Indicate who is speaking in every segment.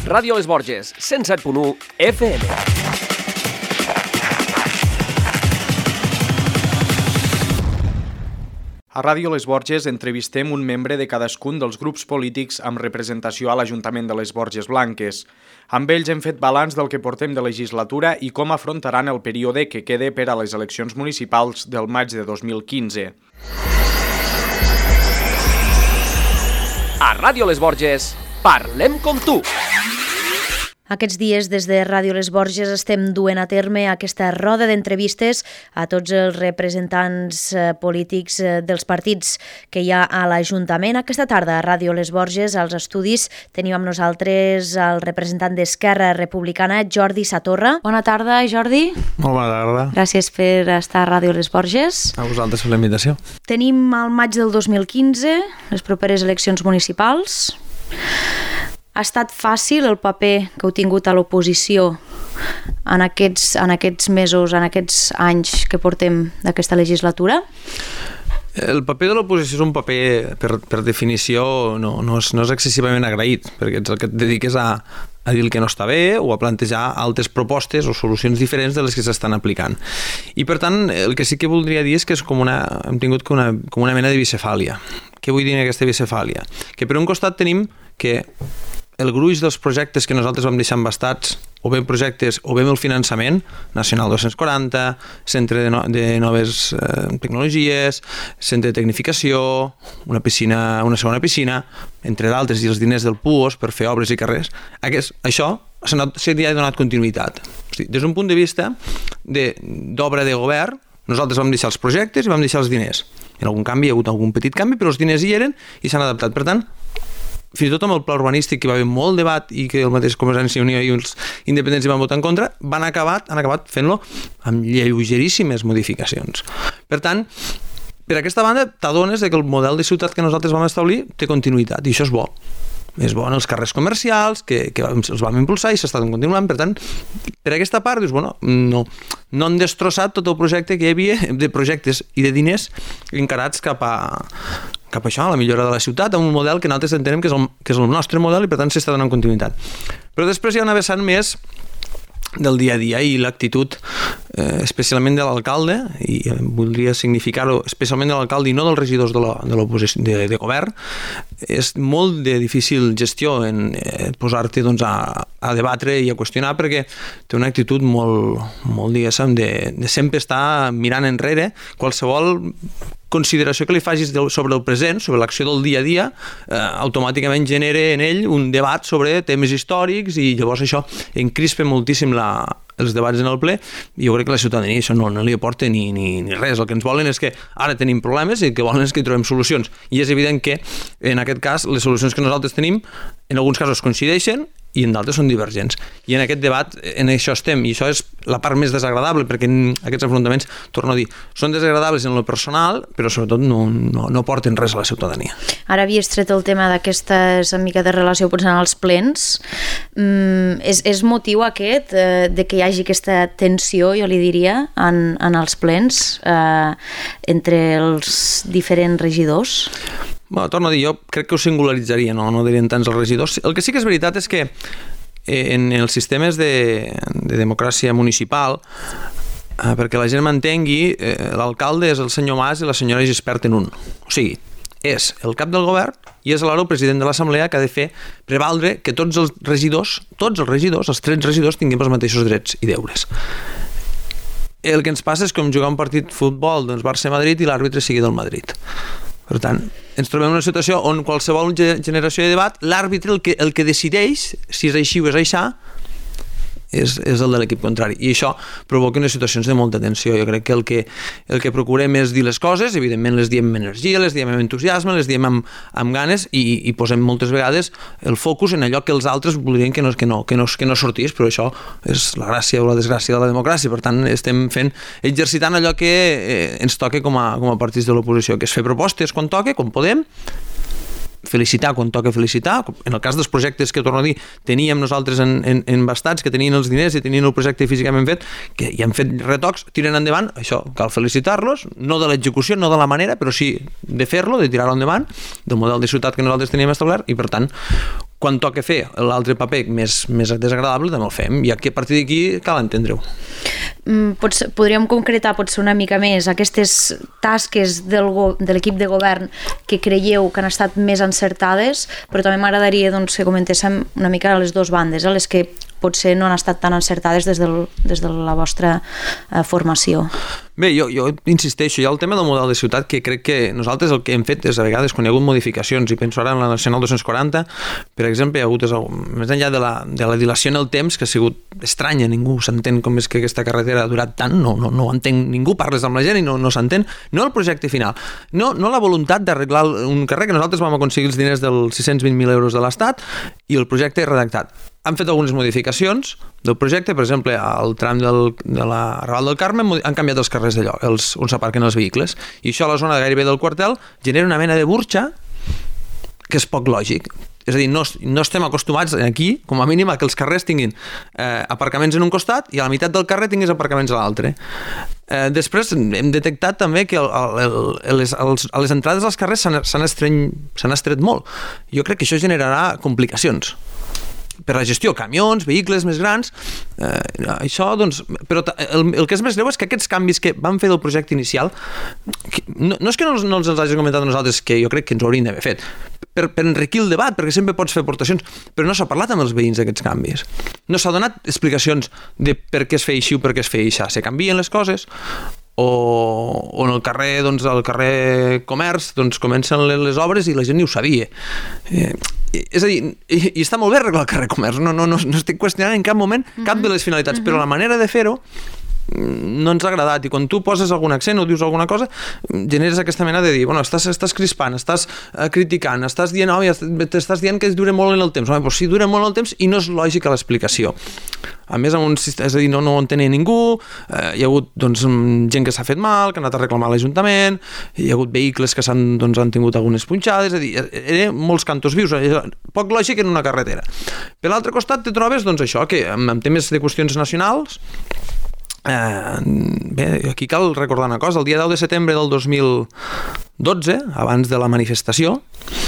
Speaker 1: Ràdio Les Borges, 107.1 FM.
Speaker 2: A Ràdio Les Borges entrevistem un membre de cadascun dels grups polítics amb representació a l'Ajuntament de les Borges Blanques. Amb ells hem fet balanç del que portem de legislatura i com afrontaran el període que queda per a les eleccions municipals del maig de 2015.
Speaker 1: A Ràdio Les Borges, parlem com tu!
Speaker 3: Aquests dies, des de Ràdio Les Borges, estem duent a terme aquesta roda d'entrevistes a tots els representants polítics dels partits que hi ha a l'Ajuntament. Aquesta tarda, a Ràdio Les Borges, als estudis, tenim amb nosaltres el representant d'Esquerra Republicana, Jordi Satorra. Bona tarda, Jordi.
Speaker 4: Molt bona tarda.
Speaker 3: Gràcies per estar a Ràdio Les Borges.
Speaker 4: A vosaltres per la invitació.
Speaker 3: Tenim al maig del 2015 les properes eleccions municipals. Ha estat fàcil el paper que heu tingut a l'oposició en aquests mesos, en aquests anys que portem d'aquesta legislatura?
Speaker 4: El paper de l'oposició és un paper, per definició, no és excessivament agraït, perquè ets el que et dediques a dir el que no està bé o a plantejar altres propostes o solucions diferents de les que s'estan aplicant. I per tant, el que sí que voldria dir és que hem tingut com una mena de bicefàlia. Què vull dir en aquesta bicefàlia? Que per un costat tenim que el gruix dels projectes que nosaltres vam deixar embastats, o bé projectes o bé el finançament, Nacional 240, Centre de Noves Tecnologies, Centre de Tecnificació, una segona piscina, entre d'altres, i els diners del PUOS per fer obres i carrers, això s'hi ha donat continuïtat. Des d'un punt de vista d'obra de govern, nosaltres vam deixar els projectes i vam deixar els diners. En algun canvi hi ha hagut algun petit canvi, però els diners hi eren i s'han adaptat. Per tant, fins i tot amb el pla urbanístic, que va haver molt debat i que el mateix Convergència i Unió i els independents hi van votar en contra, han acabat fent-lo amb lleugeríssimes modificacions. Per tant, per aquesta banda, t'adones que el model de ciutat que nosaltres vam establir té continuïtat, i això és bo. És bo en els carrers comercials, que els vam impulsar i s'estan continuant. Per tant, per aquesta part, dius, no han destrossat tot el projecte que hi havia de projectes i de diners encarats cap a això, a la millora de la ciutat, amb un model que nosaltres entenem que és el nostre model i per tant s'està donant continuïtat. Però després hi ha una vessant més del dia a dia i l'actitud especialment de l'alcalde, i voldria significar-ho especialment de l'alcalde i no dels regidors de l'oposició de govern. És molt de difícil gestió en posar-te a debatre i a qüestionar, perquè té una actitud molt diguéssim, de sempre estar mirant enrere. Qualsevol consideració que li facis sobre el present, sobre l'acció del dia a dia, automàticament genera en ell un debat sobre temes històrics i llavors això encrispa moltíssim els debats en el ple, i jo crec que la ciutadania això no li aporta ni res. El que ens volen és que ara tenim problemes i el que volen és que hi trobem solucions. I és evident que, en aquest cas, les solucions que nosaltres tenim, en alguns casos coincideixen i en d'altres són divergents. I en aquest debat, en això estem, i això és la part més desagradable, perquè aquests enfrontaments, torno a dir, són desagradables en lo personal, però sobretot no porten res a la ciutadania.
Speaker 3: Ara havies tret el tema d'aquesta mica de relació potser en els plens. És motiu aquest de que hi hagi aquesta tensió, jo li diria, en els plens entre els diferents regidors?
Speaker 4: Torno a dir, jo crec que ho singularitzaria, no dirien tants els regidors. El que sí que és veritat és que en els sistemes de democràcia municipal, perquè la gent m'entengui, l'alcalde és el senyor Mas i la senyora Gispert en un. O sigui, és el cap del govern i és alhora el president de l'assemblea que ha de fer prevaldre que tots els regidors, els 13 regidors, tinguem els mateixos drets i deures. El que ens passa és com jugar un partit de futbol, Barça-Madrid, i l'àrbitre sigui del Madrid. Per tant, ens trobem en una situació on qualsevol generació de debat, l'àrbitre el que decideix si és així o és aixà és el de l'equip contrari, i això provoca unes situacions de molta tensió. Jo crec que el que procurem és dir les coses, evidentment les diem amb energia, les diem amb entusiasme, les diem amb ganes, i posem moltes vegades el focus en allò que els altres voldrien que no sortís, però això és la gràcia o la desgràcia de la democràcia. Per tant, estem exercitant allò que ens toca com a partits de l'oposició, que és fer propostes quan toca, quan podem, felicitar quan toca felicitar. En el cas dels projectes que, torno a dir, teníem nosaltres embastats, que tenien els diners i tenien el projecte físicament fet, que ja han fet retocs, tiren endavant, això cal felicitar-los, no de l'execució, no de la manera, però sí de fer-lo, de tirar-lo endavant, del model de ciutat que nosaltres teníem establert, i per tant, quan toca fer l'altre paper més desagradable, també el fem, i aquí, a partir d'aquí cal entendre-ho.
Speaker 3: Podríem concretar potser una mica més aquestes tasques de l'equip de govern que creieu que han estat més encertades, però també m'agradaria que comentéssim una mica a les dues bandes, les que potser no han estat tan encertades des de la vostra formació.
Speaker 4: Bé, jo insisteixo, hi ha el tema del model de ciutat, que crec que nosaltres el que hem fet és a vegades quan hi ha hagut modificacions, i penso ara en la Nacional 240, per exemple, hi ha hagut, més enllà de la dilació en el temps, que ha sigut estranya, ningú s'entén com és que aquesta carretera ha durat tant, no entenc, ningú parles amb la gent i no s'entén, no el projecte final, no la voluntat d'arreglar un carrer, que nosaltres vam aconseguir els diners dels 620.000 euros de l'Estat i el projecte redactat. Han fet algunes modificacions del projecte, per exemple, al tram de la Raval del Carme han canviat els carrers d'allò, on s'aparquen els vehicles, i això a la zona de gairebé del quartel genera una mena de burxa que és poc lògic. És a dir, no estem acostumats aquí, com a mínim, a que els carrers tinguin aparcaments en un costat i a la meitat del carrer tinguis aparcaments a l'altre. Després hem detectat també que a les entrades als carrers s'han estret molt. Jo crec que això generarà complicacions per la gestió, camions, vehicles més grans, això, doncs, però el que és més greu és que aquests canvis que vam fer del projecte inicial, no és que no els hagi comentat a nosaltres, que jo crec que ens ho haurien d'haver fet, per enriquir el debat, perquè sempre pots fer aportacions, però no s'ha parlat amb els veïns d'aquests canvis. No s'ha donat explicacions de per què es feia així o per què es feia així. Se canvien les coses, o en el carrer, doncs, al carrer Comerç, doncs, comencen les obres i la gent ni ho sabia. És a dir, i està molt bé arreglar el carrer Comerç, no estic qüestionant en cap moment cap de les finalitats, però la manera de fer-ho no ens ha agradat, i quan tu poses algun accent o dius alguna cosa, generes aquesta mena de dir, bueno, estàs crispant, estàs criticant, estàs dient que dura molt en el temps. Doncs sí, dura molt en el temps i no és lògica l'explicació. A més, és a dir, no ho entenia ningú, hi ha hagut, doncs, gent que s'ha fet mal, que ha anat a reclamar a l'Ajuntament, hi ha hagut vehicles que han tingut algunes punxades, és a dir, eren molts cantos vius, poc lògic en una carretera. Per l'altre costat te trobes, doncs, això, que amb temes de qüestions nacionals, bé, aquí cal recordar una cosa, el dia 10 de setembre del 2012, abans de la manifestació,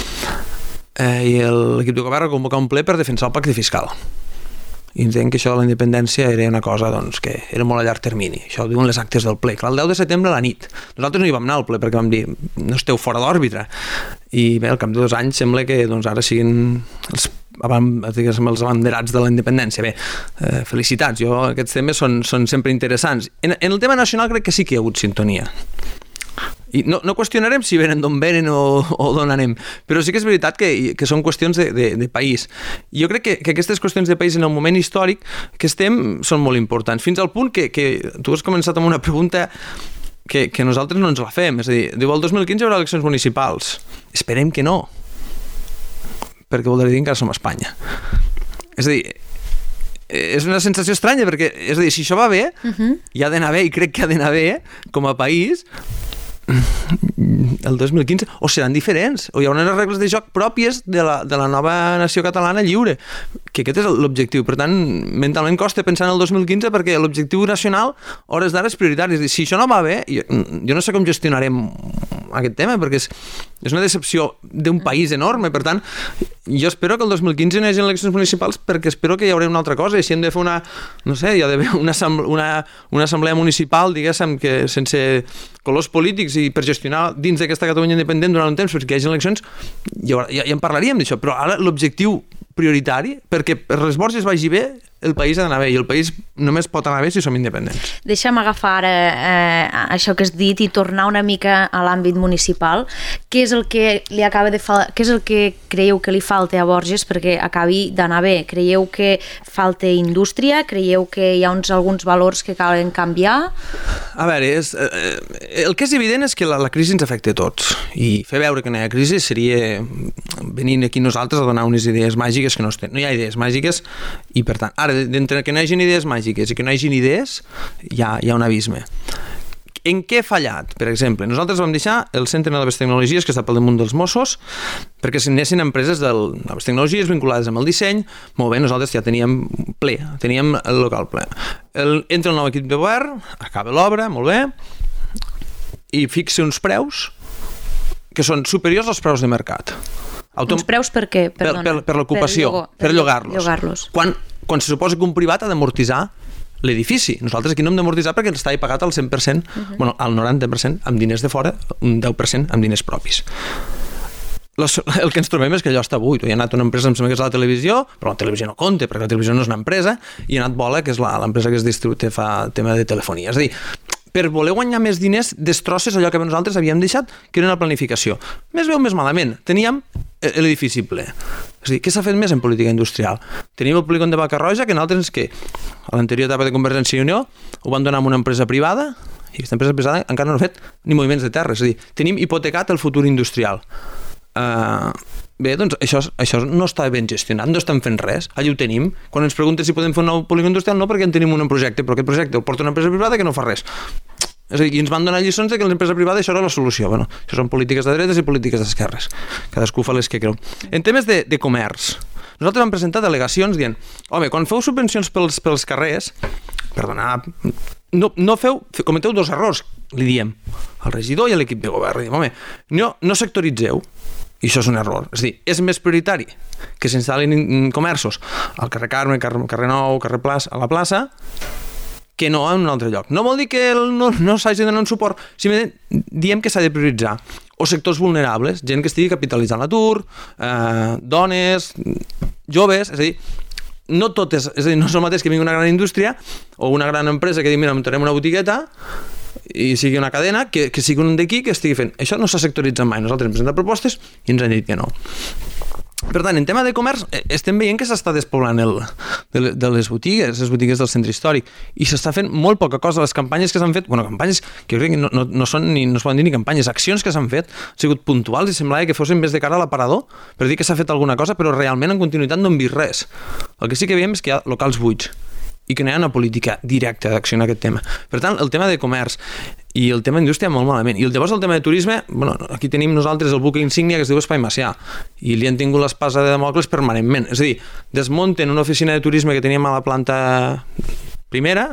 Speaker 4: l'equip de govern va convocar un ple per defensar el pacte fiscal. I entenc que això de la independència era una cosa, doncs, que era molt a llarg termini. Això ho diuen les actes del ple. Clar, el 10 de setembre a la nit. Nosaltres no hi vam anar al ple perquè vam dir, no esteu fora d'òrbita. I bé, al cap de 2 anys sembla que, doncs, ara siguin els abanderats de la independència. Bé, felicitats, aquests temes són sempre interessants. En el tema nacional crec que sí que hi ha hagut sintonia. I no qüestionarem si venen d'on venen o d'on anem, però sí que és veritat que són qüestions de país. Jo crec que aquestes qüestions de país en el moment històric que estem són molt importants, fins al punt que tu has començat amb una pregunta que nosaltres no ens la fem, és a dir, diu el 2015 hi haurà eleccions municipals. Esperem que no, perquè voldrà dir que encara som a Espanya. És a dir, és una sensació estranya, perquè, és a dir, si això va bé, hi ha d'anar bé, i crec que ha d'anar bé, com a país, el 2015, o seran diferents, o hi haurà unes regles de joc pròpies de la nova nació catalana lliure, que aquest és l'objectiu. Per tant, mentalment costa pensar en el 2015 perquè l'objectiu nacional, hores d'ara, és prioritari. Si això no va bé, jo no sé com gestionarem aquest tema, perquè és una decepció d'un país enorme. Per tant, jo espero que el 2015 no hi hagi eleccions municipals, perquè espero que hi haurà una altra cosa, i si hem de fer hi ha d'haver una assemblea municipal, diguéssim, que sense colors polítics, i per gestionar dins d'aquesta Catalunya independent durant un temps, perquè hi hagi eleccions, ja en parlaríem d'això, però ara l'objectiu prioritari, perquè per les Borges vagi bé, el país ha d'anar bé, i el país només pot anar bé si som independents.
Speaker 3: Deixa'm agafar això que has dit i tornar una mica a l'àmbit municipal. Què és el que què és el que creieu que li falta a Borges perquè acabi d'anar bé? Creieu que falta indústria? Creieu que hi ha alguns valors que calen canviar?
Speaker 4: A veure, el que és evident és que la crisi ens afecta a tots, i fer veure que no hi ha crisi seria venir aquí nosaltres a donar unes idees màgiques que no hi ha idees màgiques, i per tant, ara, d'entre que no hi hagi idees màgiques i que no hi hagi idees, hi ha un abisme. En què ha fallat? Per exemple, nosaltres vam deixar el Centre de Noves Tecnologies, que està pel damunt dels Mossos, perquè si anessin empreses de noves tecnologies vinculades amb el disseny. Molt bé, nosaltres ja teníem ple, teníem el local ple. Entra el nou equip de govern, acaba l'obra, molt bé, i fixa uns preus que són superiors als preus de mercat.
Speaker 3: Uns preus per què? Perdona.
Speaker 4: Per l'ocupació, per llogar-los. Quan se suposa que un privat ha d'amortitzar l'edifici. Nosaltres aquí no hem d'amortitzar perquè estava pagat al 100%, bueno, al 90% amb diners de fora, un 10% amb diners propis. El que ens trobem és que allò està buit. Hi ha anat una empresa, em sembla que és la televisió, però la televisió no compta, perquè la televisió no és una empresa, i ha anat Vola, que és l'empresa que es fa tema de telefonia. És a dir, per voler guanyar més diners, destrosses allò que nosaltres havíem deixat, que era una planificació. Més bé o més malament, teníem l'edifici ple. És a dir, què s'ha fet més en política industrial? Tenim el polígon de Vaca Roja, que nosaltres, que a l'anterior etapa de Convergència i Unió, ho van donar a una empresa privada, i aquesta empresa privada encara no ha fet ni moviments de terra. És a dir, tenim hipotecat el futur industrial. Bé, doncs això no està ben gestionat, no estem fent res. Allà ho tenim. Quan ens pregunten si podem fer un nou polígon industrial, no, perquè en tenim un projecte, però aquest projecte el porta una empresa privada que no fa res. És a dir, i ens van donar lliçons de que l'empresa privada això era la solució. Bueno, això són polítiques de dretes i polítiques d'esquerres. Cadascú fa les que creu. En temes de comerç, nosaltres vam presentar delegacions dient, home, quan feu subvencions pels carrers, perdona, no cometeu dos errors, li diem, al regidor i a l'equip de govern. Diem, home, no sectoritzeu, i això és un error. És a dir, és més prioritari que s'instal·lin comerços al carrer Carme, carrer Nou, carrer Plaça, a la plaça, que no en un altre lloc. No vol dir que no s'hagi de donar un suport, simplement diem que s'ha de prioritzar. O sectors vulnerables, gent que estigui capitalitzant l'atur, dones, joves, és a dir, no tot és a dir, no és el mateix que vingui una gran indústria o una gran empresa que digui, mira, muntarem una botigueta i sigui una cadena, que sigui un d'aquí que estigui fent. Això no s'ha sectoritzat mai. Nosaltres hem presentat propostes i ens han dit que no. Per tant, en tema de comerç, estem veient que s'està despoblant de les botigues del centre històric, i s'està fent molt poca cosa. Les campanyes que s'han fet, campanyes que jo crec que no són ni, no es poden dir ni campanyes, accions que s'han fet, han sigut puntuals i semblava que fossin més de cara a l'aparador, per dir que s'ha fet alguna cosa, però realment en continuïtat no hem vist res. El que sí que veiem és que hi ha locals buits i que no hi ha una política directa d'acció en aquest tema. Per tant, el tema de comerç i el tema d'indústria molt malament. I llavors el tema de turisme, aquí tenim nosaltres el buque insígnia que es diu Espai Macià, i li han tingut l'espasa de Damocles permanentment. És a dir, desmunten una oficina de turisme que teníem a la planta primera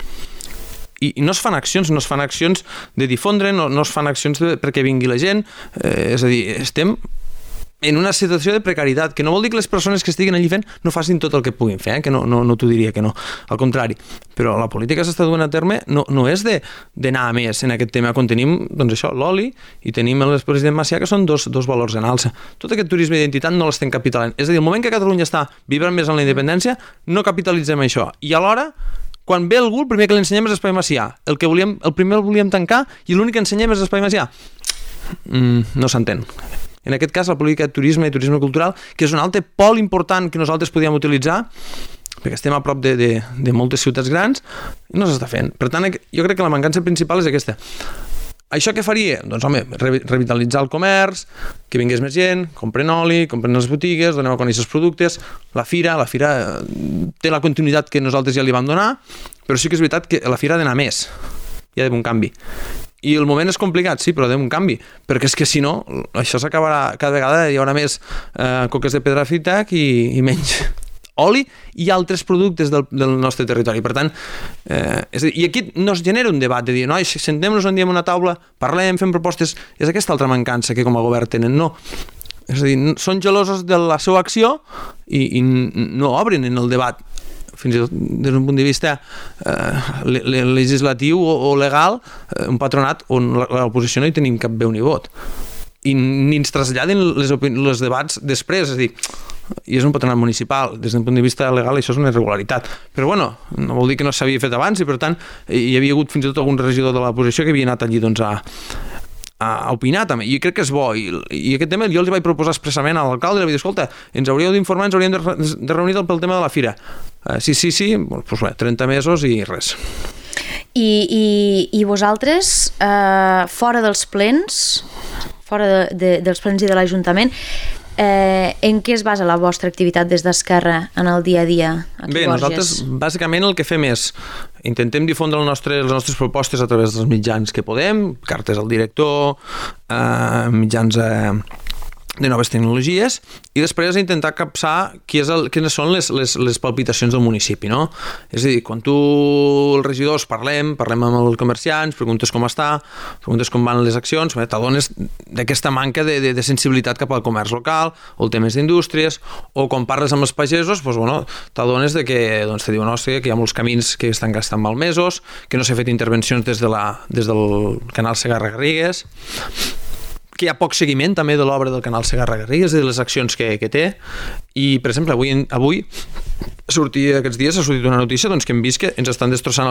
Speaker 4: i no es fan accions de difondre, no es fan accions perquè vingui la gent. És a dir, estem en una situació de precarietat, que no vol dir que les persones que estiguin allí fent no facin tot el que puguin fer, que no t'ho diria que no, al contrari, però la política s'està duent a terme no és d'anar a més en aquest tema, quan tenim, doncs això, l'oli i tenim l'expresident Macià, que són dos valors en alça. Tot aquest turisme d'identitat no l'estem capitalant, és a dir, el moment que Catalunya està vibrant més en la independència, no capitalitzem això, i alhora quan ve algú, el primer que li ensenyem és Espai Macià, el primer el volíem tancar i l'únic que ensenyem és Espai Macià. No s'entén. En aquest cas, la política de turisme i turisme cultural, que és un altre pol important que nosaltres podíem utilitzar, perquè estem a prop de moltes ciutats grans, i no s'està fent. Per tant, jo crec que la mancança principal és aquesta. Això què faria? Doncs, home, revitalitzar el comerç, que vingués més gent, compren oli, compren les botigues, donem a conèixer els productes, la fira té la continuïtat que nosaltres ja li vam donar, però sí que és veritat que la fira ha d'anar més, hi ha d'haver un canvi. I el moment és complicat, sí, però un canvi, perquè és que si no, això s'acabarà, cada vegada hi haurà més coques de pedra frita i menys oli i altres productes del nostre territori. Per tant, i aquí no es genera un debat de dir, no, sentem-nos un dia en una taula, parlem, fem propostes, és aquesta altra mancança que com a govern tenen, no. És a dir, són gelosos de la seva acció i no obren en el debat, fins i tot des d'un punt de vista legislatiu o legal, un patronat on l'oposició no hi tenim cap veu ni vot. I ni ens traslladen els debats després, és a dir, i és un patronat municipal, des d'un punt de vista legal això és una irregularitat. Però bueno, no vol dir que no s'havia fet abans i per tant hi havia hagut fins i tot algun regidor de l'oposició que havia anat allí doncs a opinar també, i crec que és bo, i aquest tema jo els vaig proposar expressament a l'alcalde, li vaig dir, escolta, ens hauríeu d'informar, ens hauríem de reunir pel tema de la fira. Sí, doncs bé, 30 mesos i res.
Speaker 3: I vosaltres, fora dels plens, fora dels plens i de l'Ajuntament, En què es basa la vostra activitat des d'Esquerra en el dia a dia aquí
Speaker 4: Bé,
Speaker 3: a Borges?
Speaker 4: nosaltres bàsicament el que fem és intentem difondre les nostres propostes a través dels mitjans que podem, cartes al director, mitjans de noves tecnologies, i després intentar capçar quines són les palpitacions del municipi, no? És a dir, quan tu, els regidors, parlem amb els comerciants, preguntes com està, preguntes com van les accions, t'adones d'aquesta manca de sensibilitat cap al comerç local, o el temes d'indústries, o quan parles amb els pagesos, t'adones que te diuen que hi ha molts camins que estan gastant malmesos, que no s'ha fet intervencions des del canal Segarra-Garrigues, que hi ha poc seguiment també de l'obra del canal Segarra-Garrigues i de les accions que té, i per exemple avui aquests dies ha sortit una notícia que hem vist que ens estan destrossant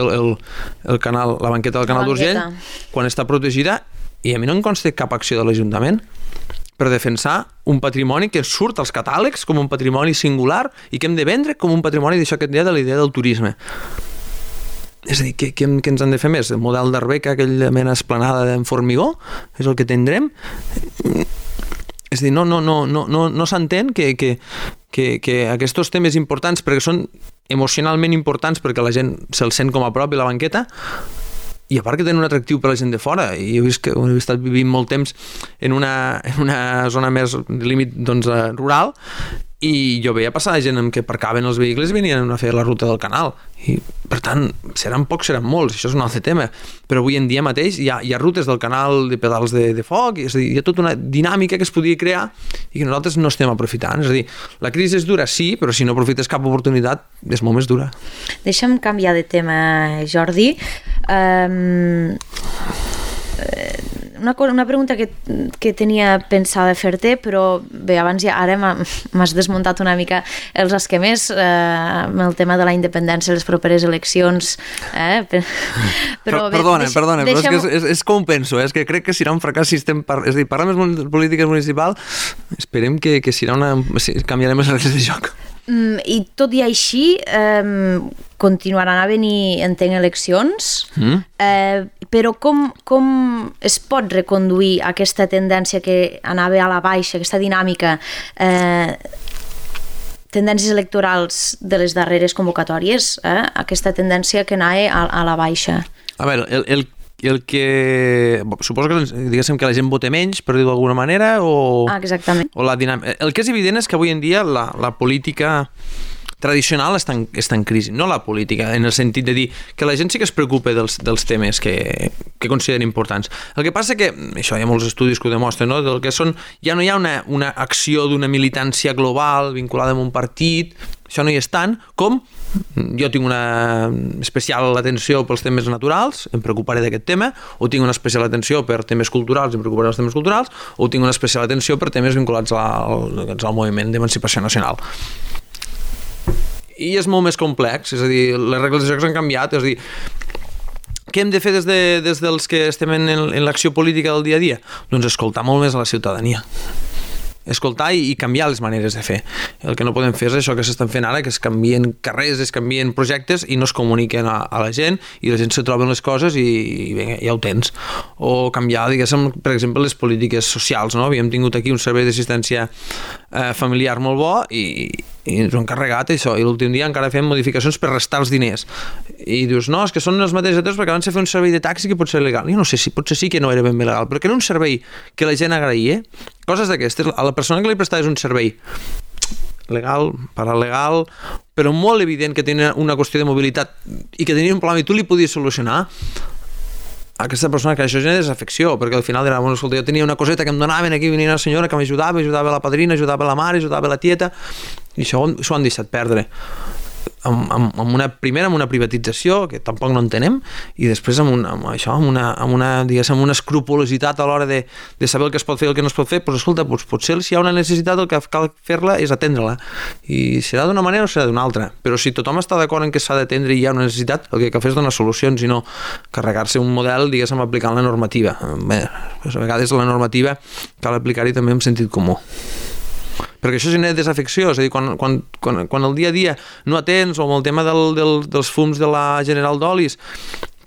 Speaker 4: la banqueta del canal d'Urgell quan està protegida, i a mi no em consta cap acció de l'Ajuntament per defensar un patrimoni que surt als catàlegs com un patrimoni singular i que hem de vendre com un patrimoni d'això que et deia de la idea del turisme. És a dir, què ens han de fer més? El model d'Arbeca, aquella mena esplanada en formigó, és el que tindrem? És a dir, no s'entén que aquests temes importants, perquè són emocionalment importants, perquè la gent se'l sent com a prop i la banqueta, i a part que tenen un atractiu per a la gent de fora, i he vist que he estat vivint molt temps en una zona més límit rural, i jo veia passar gent que aparcaven els vehicles i venien a fer la ruta del canal, i per tant seran pocs, seran molts, això és un altre tema, però avui en dia mateix hi ha rutes del canal de pedals de foc, és a dir, hi ha tota una dinàmica que es podria crear i que nosaltres no estem aprofitant. És a dir, la crisi és dura, sí, però si no aprofites cap oportunitat és molt més dura.
Speaker 3: Deixa'm canviar de tema, Jordi. Una pregunta que tenia pensada fer-te, però bé, abans ara m'has desmuntat una mica els esquemes amb el tema de la independència, les properes eleccions.
Speaker 4: Perdona, però és com penso, és que crec que serà un fracàs si és a dir, parlar més de política municipal, esperem que canviarem les regles de joc.
Speaker 3: I tot i així continuaran a venir, entenc, eleccions, però com es pot reconduir aquesta tendència que anava a la baixa, aquesta dinàmica, tendències electorals de les darreres convocatòries, aquesta tendència que anava a la baixa?
Speaker 4: A veure, el que... Suposo que, diguéssim, que la gent vote menys, per dir-ho d'alguna manera, o...
Speaker 3: Exactament.
Speaker 4: O la dinàmica. El que és evident és que avui en dia la política tradicional està en crisi, no la política, en el sentit de dir que la gent sí que es preocupa dels temes que consideren importants. El que passa que, això hi ha molts estudis que ho demostren, no? Del que ja no hi ha una acció d'una militància global vinculada amb un partit, això no hi és tant, com jo tinc una especial atenció pels temes naturals, em preocuparé d'aquest tema, o tinc una especial atenció per temes culturals, em preocuparé dels temes culturals, o tinc una especial atenció per temes vinculats al moviment d'emancipació nacional. I és molt més complex, és a dir, les regles de joc han canviat, és a dir, què hem de fer des dels que estem en l'acció política del dia a dia? Doncs escoltar molt més a la ciutadania. Escoltar i canviar les maneres de fer. El que no podem fer és això que s'estan fent ara, que es canvien carrers, es canvien projectes i no es comuniquen a la gent, i la gent se troben les coses i vinga, ja ho tens. O canviar, diguéssim, per exemple, les polítiques socials, no? Havíem tingut aquí un servei d'assistència familiar molt bo i ens ho han carregat això, i l'últim dia encara fem modificacions per restar els diners, i dius, no, és que són els mateixos ators perquè abans de fer un servei de taxi que pot ser legal. Jo no sé si potser sí que no era ben legal, però que era un servei que la gent agraïa, coses d'aquestes, a la persona que li prestaves un servei legal, paralegal, però molt evident que tenia una qüestió de mobilitat i que tenia un problema i tu li podies solucionar, aquesta persona que això genera desafecció, perquè al final era, bueno, escolta, jo tenia una coseta que em donaven aquí, venia una senyora que m'ajudava, ajudava la padrina, ajudava la mare, ajudava la tieta, i això ho han deixat perdre. Amb una privatització que tampoc no entenem, i després amb una escrupolositat a l'hora de saber el que es pot fer i el que no es pot fer. Doncs escolta, potser si hi ha una necessitat el que cal fer-la és atendre-la, i serà d'una manera o serà d'una altra, però si tothom està d'acord en que s'ha d'atendre i hi ha una necessitat, el que cal fer és donar solucions i no carregar-se un model, diguéssim, aplicant la normativa. Bé, a vegades la normativa cal aplicar-hi també amb sentit comú, perquè això genera desafecció. És a dir, quan el dia a dia no atens, o amb el tema dels fums de la General d'Olis,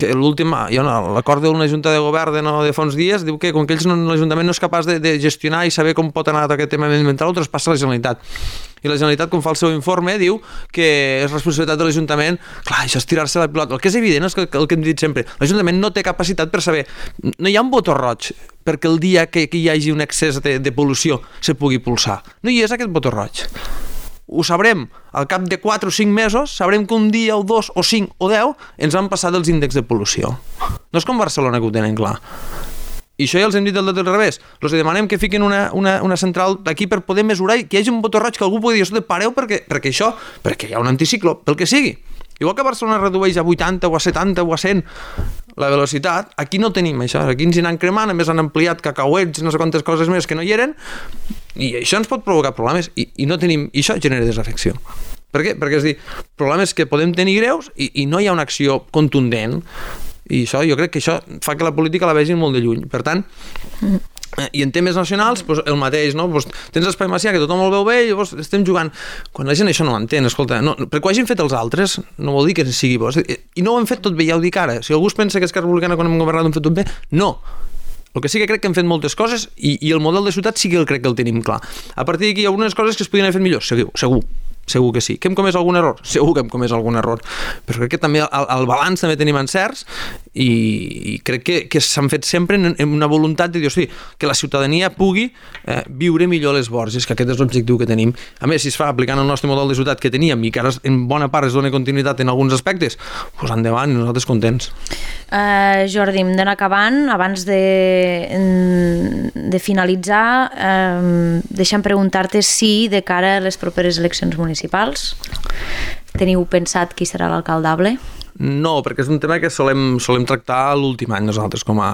Speaker 4: que l'acord d'una junta de govern de fa uns dies diu que com que l'Ajuntament no és capaç de gestionar i saber com pot anar aquest tema ambiental, ho traspassa a la Generalitat. I la Generalitat, com fa el seu informe, diu que és responsabilitat de l'Ajuntament. Clar, això és tirar-se la pilota. El que és evident és que el que hem dit sempre, l'Ajuntament no té capacitat per saber, no hi ha un botó roig perquè el dia que hi hagi un excés de pol·lució se pugui pulsar. No hi és aquest botó roig. Ho sabrem al cap de 4 o 5 mesos, sabrem que un dia o 2 o 5 o 10 ens han passat els índexs de pol·lució. No és com Barcelona, que ho tenen clar. I això ja els hem dit del revés. Els demanem que fiquin una central aquí per poder mesurar i que hi hagi un botó roig que algú pugui dir, pareu perquè hi ha un anticicló, pel que sigui. Igual que Barcelona redueix a 80 o a 70 o a 100 la velocitat, aquí no tenim això. Aquí ens hi anem cremant, a més han ampliat cacauets, no sé quantes coses més que no hi eren, i això ens pot provocar problemes i no tenim, i això genera desafecció. Per què? Perquè és dir, problemes que podem tenir greus i no hi ha una acció contundent, i això, jo crec que això fa que la política la vegin molt de lluny. Per tant, i en temes nacionals, doncs el mateix, no? Doncs tens Espai Macià, que tothom el veu bé, i llavors estem jugant. Quan la gent això no ho entén, escolta, no, perquè ho hagin fet els altres no vol dir que sigui bo. I no ho hem fet tot bé, ja ho dic ara. Si algú es pensa que Esquerra Republicana quan hem governat ho hem fet tot bé, no. El que sí que crec que hem fet moltes coses i el model de ciutat sí que crec que el tenim clar. A partir d'aquí hi ha algunes coses que es podien haver fet millor, segur que sí. Que hem comès algun error? Segur que hem comès algun error. Però crec que també el balanç també tenim encerts i crec que s'han fet sempre amb una voluntat de dir, hosti, que la ciutadania pugui viure millor les Borges, que aquest és l'objectiu que tenim. A més, si es fa aplicant el nostre model de ciutat que teníem i que ara en bona part es dona continuïtat en alguns aspectes, doncs endavant, i nosaltres contents.
Speaker 3: Jordi, hem d'anar acabant. Abans de finalitzar, deixa'm preguntar-te si de cara a les properes eleccions municipals teniu pensat qui serà l'alcaldable?
Speaker 4: No, perquè és un tema que solem tractar l'últim any nosaltres com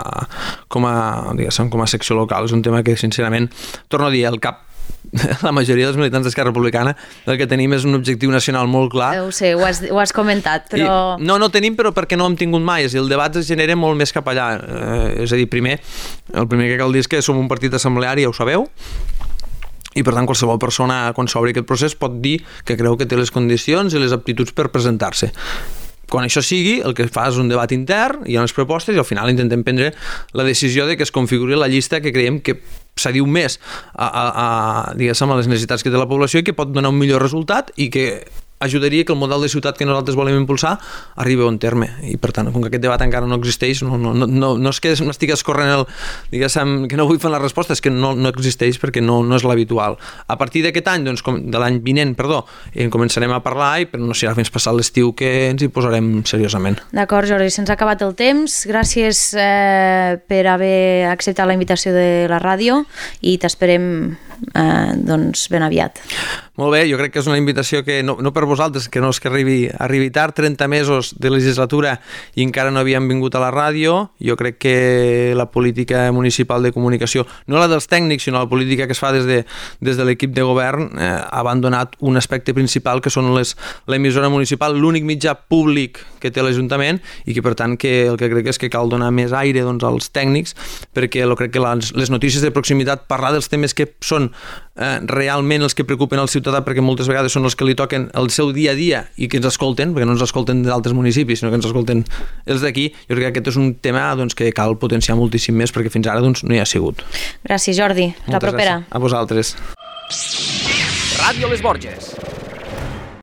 Speaker 4: a secció local. És un tema que, sincerament, torno a dir, la majoria dels militants d'Esquerra Republicana el que tenim és un objectiu nacional molt clar.
Speaker 3: Ho sé, ho has comentat, però...
Speaker 4: No tenim, però perquè no hem tingut mai. És a dir, el debat es genera molt més cap allà. És a dir, el primer que cal dir és que som un partit assembleari, ja ho sabeu, i per tant qualsevol persona quan s'obri aquest procés pot dir que creu que té les condicions i les aptituds per presentar-se. Quan això sigui, el que fa és un debat intern, hi ha unes propostes i al final intentem prendre la decisió de que es configuri la llista que creiem que s'adiu més a les necessitats que té la població i que pot donar un millor resultat i que ajudaria que el model de ciutat que nosaltres volem impulsar arribi a bon terme. I per tant, com que aquest debat encara no existeix, no és que m'estic escorrent que no vull fer la resposta, és que no existeix perquè no és l'habitual. A partir d'aquest any, doncs, de l'any vinent, en començarem a parlar, però no serà fins passat l'estiu que ens hi posarem seriosament.
Speaker 3: D'acord, Jordi, se'ns ha acabat el temps. Gràcies per haver acceptat la invitació de la ràdio i t'esperem ben aviat.
Speaker 4: Molt bé, jo crec que és una invitació que no per vosaltres, que no és que arribi tard, 30 mesos de legislatura i encara no havíem vingut a la ràdio. Jo crec que la política municipal de comunicació, no la dels tècnics, sinó la política que es fa des de l'equip de govern, ha abandonat un aspecte principal que són l'emissora municipal, l'únic mitjà públic que té l'Ajuntament i que per tant el que crec és que cal donar més aire als tècnics, perquè crec que les notícies de proximitat, parlar dels temes que són realment els que preocupen al ciutadà, perquè moltes vegades són els que li toquen el seu dia a dia i que ens escolten, perquè no ens escolten d'altres municipis, sinó que ens escolten els d'aquí. Jo crec que aquest és un tema que cal potenciar moltíssim més perquè fins ara no hi ha sigut.
Speaker 3: Gràcies, Jordi. La propera.
Speaker 4: A vosaltres.
Speaker 1: Ràdio Les Borges.